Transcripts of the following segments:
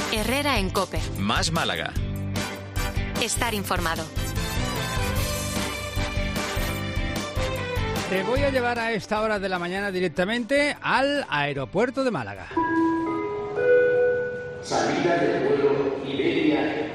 Herrera en COPE. Más Málaga. Estar informado. Te voy a llevar a esta hora de la mañana directamente al aeropuerto de Málaga. Salida del vuelo Iberia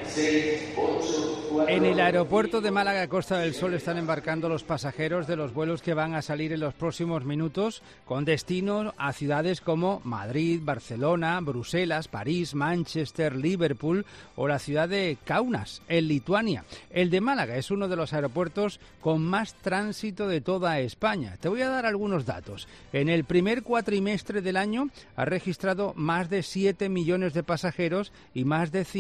684. En el aeropuerto de Málaga, Costa del Sol, están embarcando los pasajeros de los vuelos que van a salir en los próximos minutos con destino a ciudades como Madrid, Barcelona, Bruselas, París, Manchester, Liverpool o la ciudad de Kaunas, en Lituania. El de Málaga es uno de los aeropuertos con más tránsito de toda España. Te voy a dar algunos datos. En el primer cuatrimestre del año ha registrado más de 7 millones de pasajeros y más de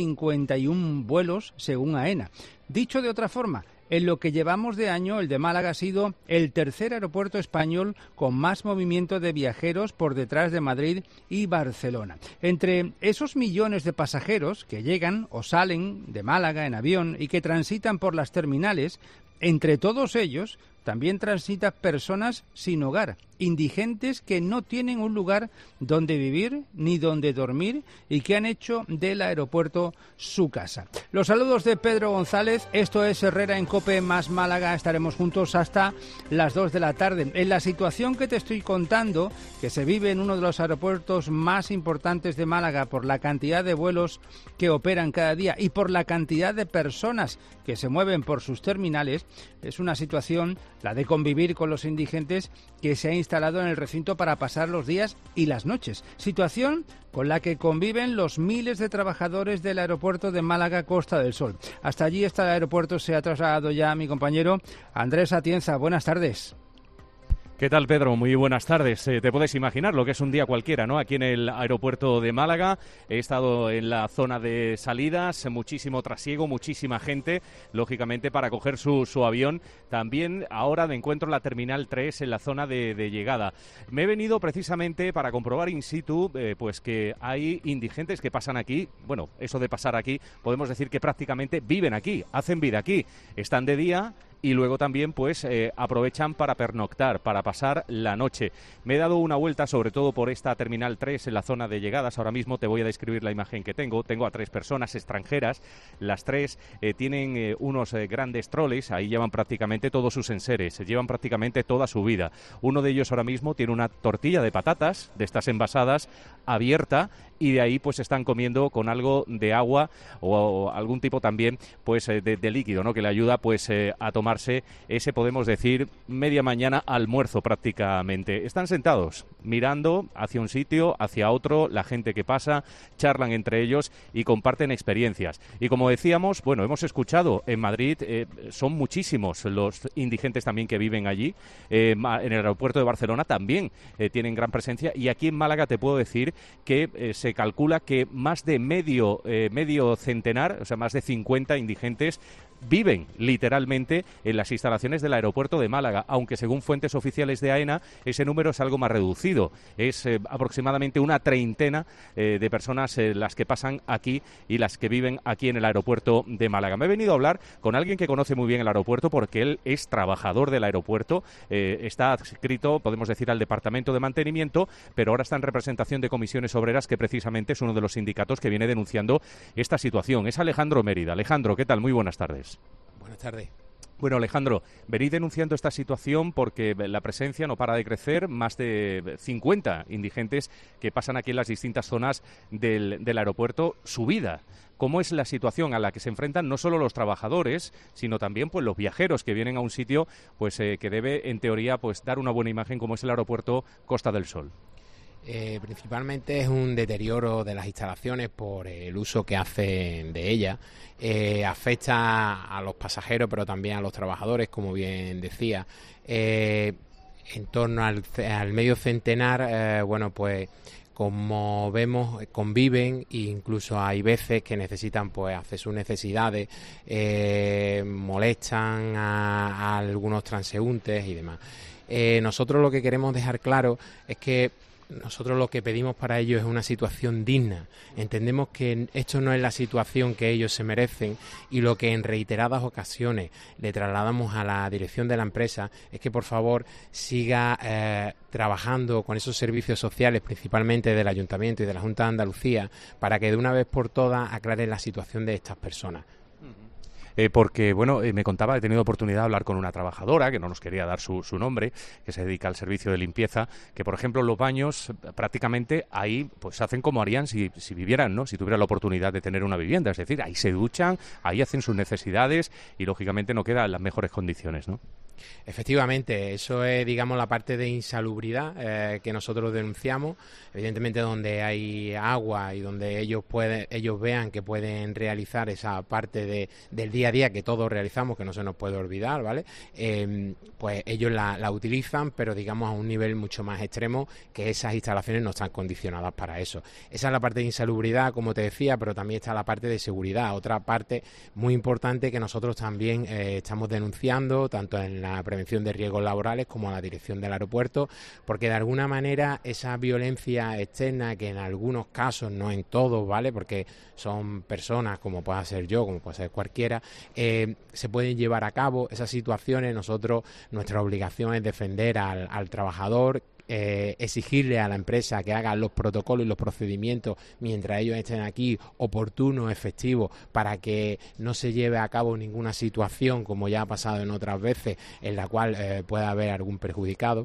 51 vuelos, según AENA. Dicho de otra forma, en lo que llevamos de año, el de Málaga ha sido el tercer aeropuerto español con más movimiento de viajeros por detrás de Madrid y Barcelona. Entre esos millones de pasajeros que llegan o salen de Málaga en avión y que transitan por las terminales, entre todos ellos también transitan personas sin hogar, indigentes que no tienen un lugar donde vivir ni donde dormir y que han hecho del aeropuerto su casa. Los saludos de Pedro González, esto es Herrera en COPE más Málaga, estaremos juntos hasta las 2 de la tarde. En la situación que te estoy contando, que se vive en uno de los aeropuertos más importantes de Málaga por la cantidad de vuelos que operan cada día y por la cantidad de personas que se mueven por sus terminales, es una situación, la de convivir con los indigentes, que se ha instalado en el recinto para pasar los días y las noches. Situación con la que conviven los miles de trabajadores del aeropuerto de Málaga, Costa del Sol. Hasta allí, hasta el aeropuerto, se ha trasladado ya mi compañero Andrés Atienza. Buenas tardes. ¿Qué tal, Pedro? Muy buenas tardes. Te puedes imaginar lo que es un día cualquiera, ¿no? Aquí en el aeropuerto de Málaga he estado en la zona de salidas, muchísimo trasiego, muchísima gente, lógicamente, para coger su avión. También ahora me encuentro en la Terminal 3, en la zona de llegada. Me he venido precisamente para comprobar in situ pues que hay indigentes que pasan aquí. Bueno, eso de pasar aquí, podemos decir que prácticamente viven aquí, hacen vida aquí. Están de día y luego también pues aprovechan para pernoctar, para pasar la noche. Me he dado una vuelta sobre todo por esta Terminal 3 en la zona de llegadas. Ahora mismo te voy a describir la imagen que tengo. Tengo a 3 personas extranjeras. Las 3 tienen unos grandes troles. Ahí llevan prácticamente todos sus enseres. Llevan prácticamente toda su vida. Uno de ellos ahora mismo tiene una tortilla de patatas, de estas envasadas, abierta, y de ahí pues están comiendo con algo de agua o algún tipo también pues de líquido, ¿no? Que le ayuda pues a tomarse ese, podemos decir, media mañana almuerzo prácticamente. Están sentados mirando hacia un sitio, hacia otro, la gente que pasa, charlan entre ellos y comparten experiencias. Y como decíamos, bueno, hemos escuchado en Madrid, son muchísimos los indigentes también que viven allí. En el aeropuerto de Barcelona también tienen gran presencia, y aquí en Málaga te puedo decir que se calcula que más de medio centenar, o sea, más de 50 indigentes viven literalmente en las instalaciones del aeropuerto de Málaga, aunque según fuentes oficiales de AENA ese número es algo más reducido. Es aproximadamente una treintena de personas las que pasan aquí y las que viven aquí en el aeropuerto de Málaga. Me he venido a hablar con alguien que conoce muy bien el aeropuerto porque él es trabajador del aeropuerto, está adscrito, podemos decir, al departamento de mantenimiento, pero ahora está en representación de Comisiones Obreras, que precisamente es uno de los sindicatos que viene denunciando esta situación. Es Alejandro Mérida. Alejandro, ¿qué tal? Muy buenas tardes. Buenas tardes. Bueno, Alejandro, venís denunciando esta situación porque la presencia no para de crecer, más de 50 indigentes que pasan aquí en las distintas zonas del aeropuerto su vida. ¿Cómo es la situación a la que se enfrentan no solo los trabajadores, sino también pues los viajeros que vienen a un sitio pues que debe, en teoría, pues dar una buena imagen, como es el aeropuerto Costa del Sol? Principalmente es un deterioro de las instalaciones por el uso que hacen de ellas. Afecta a los pasajeros, pero también a los trabajadores, como bien decía. En torno al medio centenar, bueno, pues como vemos, conviven, e incluso hay veces que necesitan pues hacer sus necesidades, molestan a algunos transeúntes y demás. Nosotros lo que queremos dejar claro es que nosotros lo que pedimos para ellos es una situación digna. Entendemos que esto no es la situación que ellos se merecen y lo que en reiteradas ocasiones le trasladamos a la dirección de la empresa es que por favor siga trabajando con esos servicios sociales, principalmente del Ayuntamiento y de la Junta de Andalucía, para que de una vez por todas aclaren la situación de estas personas. Porque, bueno, me contaba, he tenido oportunidad de hablar con una trabajadora, que no nos quería dar su nombre, que se dedica al servicio de limpieza, que, por ejemplo, los baños prácticamente ahí pues hacen como harían si vivieran, ¿no? Si tuvieran la oportunidad de tener una vivienda. Es decir, ahí se duchan, ahí hacen sus necesidades y, lógicamente, no quedan en las mejores condiciones, ¿no? Efectivamente, eso es, digamos, la parte de insalubridad que nosotros denunciamos. Evidentemente, donde hay agua y donde ellos vean que pueden realizar esa parte del día a día que todos realizamos, que no se nos puede olvidar, ¿vale? Pues ellos la utilizan, pero digamos a un nivel mucho más extremo, que esas instalaciones no están condicionadas para eso. Esa es la parte de insalubridad, como te decía, pero también está la parte de seguridad, otra parte muy importante que nosotros también estamos denunciando, tanto en la prevención de riesgos laborales como a la dirección del aeropuerto, porque de alguna manera esa violencia externa, que en algunos casos, no en todos, ¿vale? Porque son personas, como pueda ser yo, como puede ser cualquiera, se pueden llevar a cabo esas situaciones. Nosotros, nuestra obligación es defender al trabajador, exigirle a la empresa que haga los protocolos y los procedimientos mientras ellos estén aquí, oportunos, efectivos, para que no se lleve a cabo ninguna situación, como ya ha pasado en otras veces, en la cual pueda haber algún perjudicado.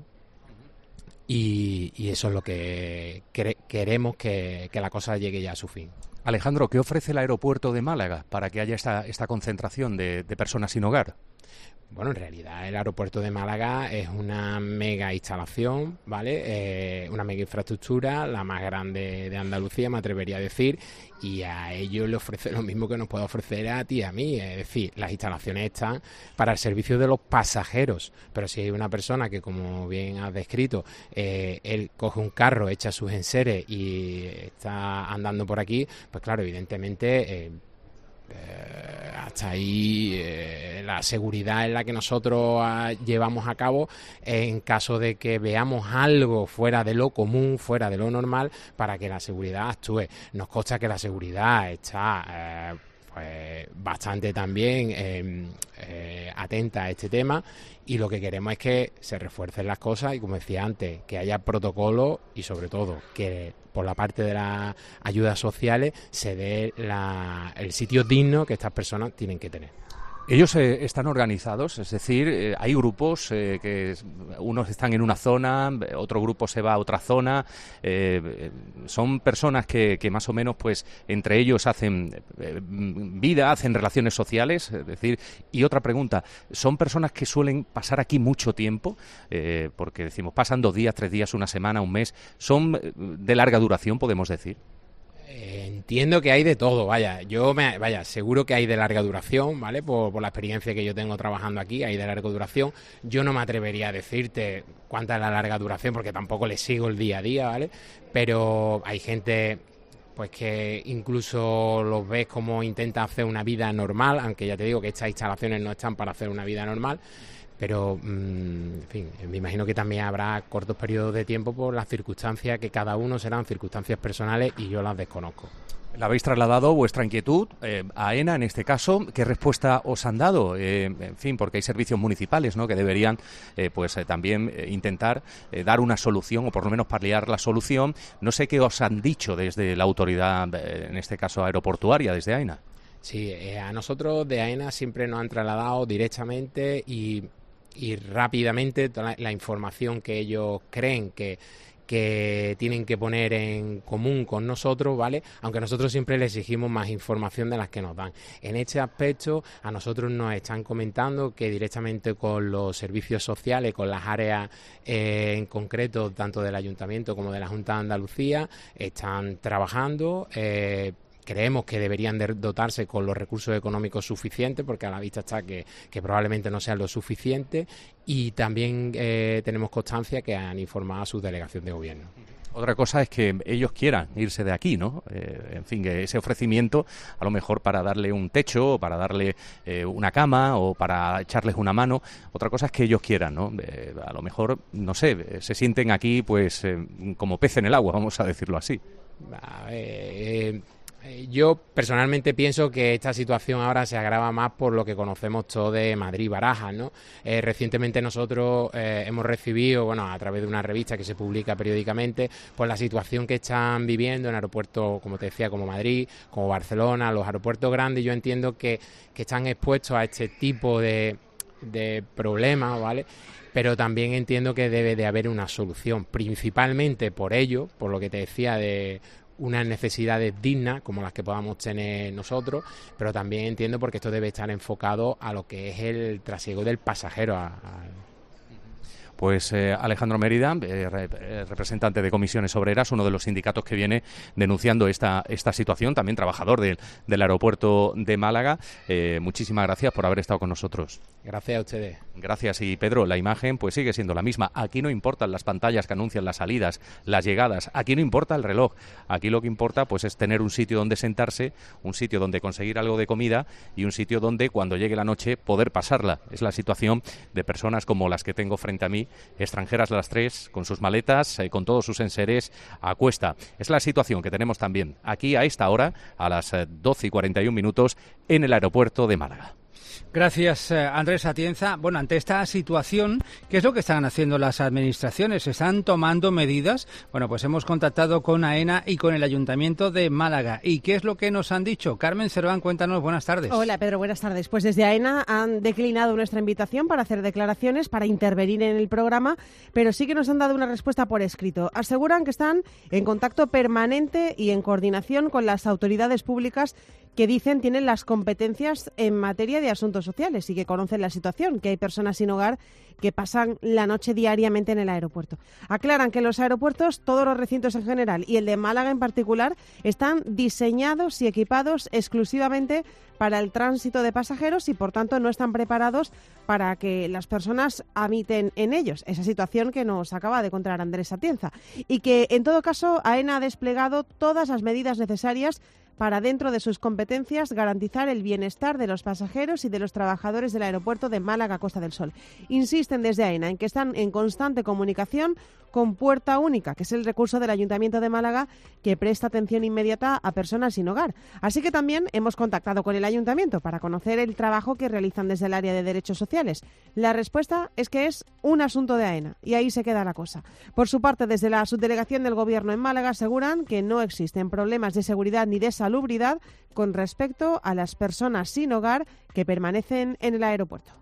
Y eso es lo que queremos, que la cosa llegue ya a su fin. Alejandro, ¿qué ofrece el aeropuerto de Málaga para que haya esta concentración de personas sin hogar? Bueno, en realidad el aeropuerto de Málaga es una mega instalación, ¿vale? Una mega infraestructura, la más grande de Andalucía, me atrevería a decir, y a ellos le ofrece lo mismo que nos puede ofrecer a ti y a mí. Es decir, las instalaciones están para el servicio de los pasajeros, pero si hay una persona que, como bien has descrito, él coge un carro, echa sus enseres y está andando por aquí, pues claro, evidentemente hasta ahí la seguridad es la que nosotros llevamos a cabo en caso de que veamos algo fuera de lo común, fuera de lo normal, para que la seguridad actúe. Nos consta que la seguridad está pues bastante también atenta a este tema, y lo que queremos es que se refuercen las cosas y, como decía antes, que haya protocolos y, sobre todo, que por la parte de las ayudas sociales se dé el sitio digno que estas personas tienen que tener. Ellos están organizados, es decir, hay grupos que unos están en una zona, otro grupo se va a otra zona, son personas que más o menos pues entre ellos hacen vida, hacen relaciones sociales, es decir, y otra pregunta, ¿son personas que suelen pasar aquí mucho tiempo? Porque decimos, pasan 2 días, 3 días, una semana, un mes, ¿son de larga duración, podemos decir? Entiendo que hay de todo, seguro que hay de larga duración, ¿vale? Por la experiencia que yo tengo trabajando aquí, hay de larga duración. Yo no me atrevería a decirte cuánta es la larga duración, porque tampoco le sigo el día a día, ¿vale? Pero hay gente pues que incluso los ves como intenta hacer una vida normal, aunque ya te digo que estas instalaciones no están para hacer una vida normal. Pero, en fin, me imagino que también habrá cortos periodos de tiempo por las circunstancias, que cada uno serán circunstancias personales y yo las desconozco. ¿Le habéis trasladado vuestra inquietud a AENA en este caso? ¿Qué respuesta os han dado? En fin, porque hay servicios municipales, ¿no?, que deberían también intentar dar una solución, o por lo menos paliar la solución. No sé qué os han dicho desde la autoridad, en este caso aeroportuaria, desde AENA. Sí, a nosotros de AENA siempre nos han trasladado directamente y rápidamente toda la información que ellos creen que tienen que poner en común con nosotros, ¿vale? Aunque nosotros siempre les exigimos más información de las que nos dan. En este aspecto, a nosotros nos están comentando que directamente con los servicios sociales, con las áreas en concreto, tanto del Ayuntamiento como de la Junta de Andalucía, están trabajando. Creemos que deberían de dotarse con los recursos económicos suficientes, porque a la vista está que probablemente no sean lo suficiente, y también tenemos constancia que han informado a su delegación de gobierno. Otra cosa es que ellos quieran irse de aquí, ¿no? En fin, que ese ofrecimiento, a lo mejor para darle un techo, o para darle una cama, o para echarles una mano. Otra cosa es que ellos quieran, ¿no? A lo mejor, no sé, se sienten aquí, pues, como pez en el agua, vamos a decirlo así. Yo personalmente pienso que esta situación ahora se agrava más por lo que conocemos todos de Madrid-Barajas, ¿no? Recientemente nosotros hemos recibido, bueno, a través de una revista que se publica periódicamente, pues la situación que están viviendo en aeropuertos, como te decía, como Madrid, como Barcelona, los aeropuertos grandes. Yo entiendo que están expuestos a este tipo de problemas, ¿vale? Pero también entiendo que debe de haber una solución, principalmente por ello, por lo que te decía de unas necesidades dignas como las que podamos tener nosotros, pero también entiendo porque esto debe estar enfocado a lo que es el trasiego del pasajero. Pues Alejandro Mérida, representante de Comisiones Obreras, uno de los sindicatos que viene denunciando esta situación, también trabajador del aeropuerto de Málaga. Muchísimas gracias por haber estado con nosotros. Gracias a ustedes. Gracias. Y Pedro, la imagen pues sigue siendo la misma. Aquí no importan las pantallas que anuncian las salidas, las llegadas. Aquí no importa el reloj. Aquí lo que importa pues es tener un sitio donde sentarse, un sitio donde conseguir algo de comida y un sitio donde cuando llegue la noche poder pasarla. Es la situación de personas como las que tengo frente a mí, extranjeras las tres, con sus maletas, con todos sus enseres a cuesta. Es la situación que tenemos también aquí a esta hora, a las 12:41 en el aeropuerto de Málaga. Gracias, Andrés Atienza. Bueno, ante esta situación, ¿qué es lo que están haciendo las administraciones? ¿Están tomando medidas? Bueno, pues hemos contactado con AENA y con el Ayuntamiento de Málaga. ¿Y qué es lo que nos han dicho? Carmen Cerván, cuéntanos, buenas tardes. Hola, Pedro, buenas tardes. Pues desde AENA han declinado nuestra invitación para hacer declaraciones, para intervenir en el programa, pero sí que nos han dado una respuesta por escrito. Aseguran que están en contacto permanente y en coordinación con las autoridades públicas que dicen tienen las competencias en materia de asuntos sociales y que conocen la situación, que hay personas sin hogar que pasan la noche diariamente en el aeropuerto. Aclaran que los aeropuertos, todos los recintos en general y el de Málaga en particular, están diseñados y equipados exclusivamente para el tránsito de pasajeros y, por tanto, no están preparados para que las personas habiten en ellos. Esa situación que nos acaba de contar Andrés Atienza. Y que, en todo caso, AENA ha desplegado todas las medidas necesarias para, dentro de sus competencias, garantizar el bienestar de los pasajeros y de los trabajadores del aeropuerto de Málaga Costa del Sol. Insisten desde AENA en que están en constante comunicación con Puerta Única, que es el recurso del Ayuntamiento de Málaga que presta atención inmediata a personas sin hogar. Así que también hemos contactado con el Ayuntamiento para conocer el trabajo que realizan desde el área de Derechos Sociales. La respuesta es que es un asunto de AENA y ahí se queda la cosa. Por su parte, desde la subdelegación del Gobierno en Málaga aseguran que no existen problemas de seguridad ni de salubridad con respecto a las personas sin hogar que permanecen en el aeropuerto.